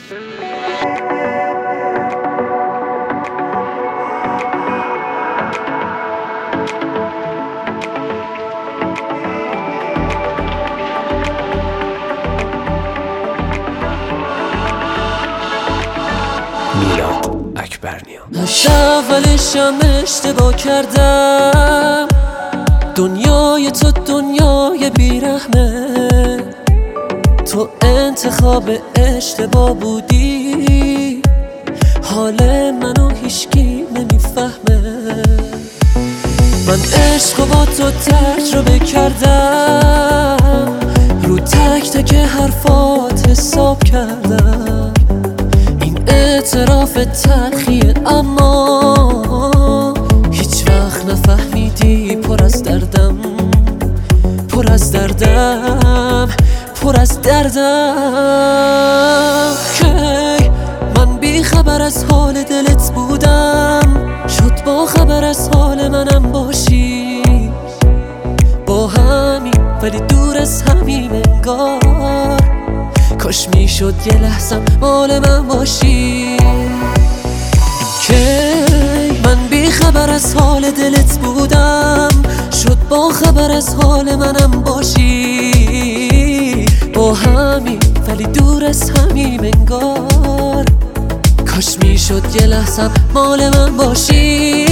اولشم اشتباه کردم، دنیای تو دنیای بیرحمه، تو انتخاب اشتباه بودی، حال منو هیچکی نمیفهمه. من عشق با تو تجربه کردم، رو تک تک حرفات حساب کردم، اعتراف تلخیه اما هیچ وقت نفهمیدی پر از دردم، پر از دردم، پر از دردم. کی من بی خبر از حال دلت بودم، شد با خبر از حال منم باشی، با همین ولی دور از همین انگار، کاش میشد یه لحظه مال من باشی. که من بی خبر از حال دلت بودم، شد با خبر از حال منم باشی، با همین ولی دور از همین انگار، کاش میشد یه لحظه مال من باشی.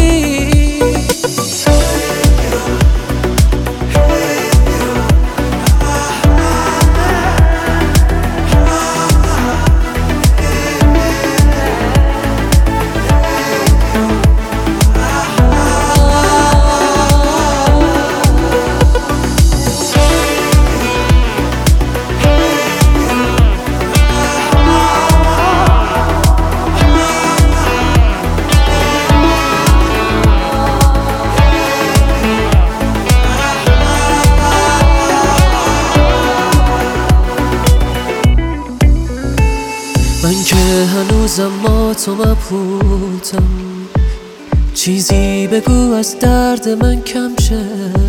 من که هنوزم ما تو مبهوتم، چیزی بگو از درد من کم شه،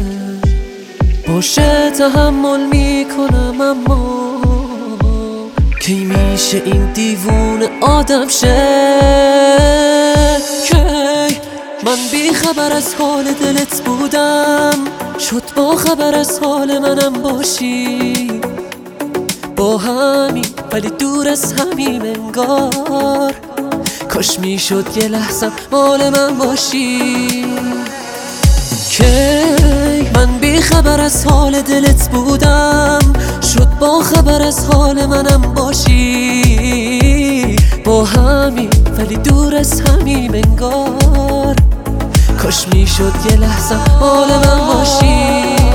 باشه تحمل میکنم اما کی میشه این دیوونه آدم شه. کی من بی خبر از حال دلت بودم، شد با خبر از حال منم باشی، با همین ولی دور از همین انگار، کاش میشد یه لحظه مال من باشی. که من بی خبر از حال دلت بودم، شد با خبر از حال منم باشی، با همین ولی دور از همین انگار، کاش میشد یه لحظه مال من باشی.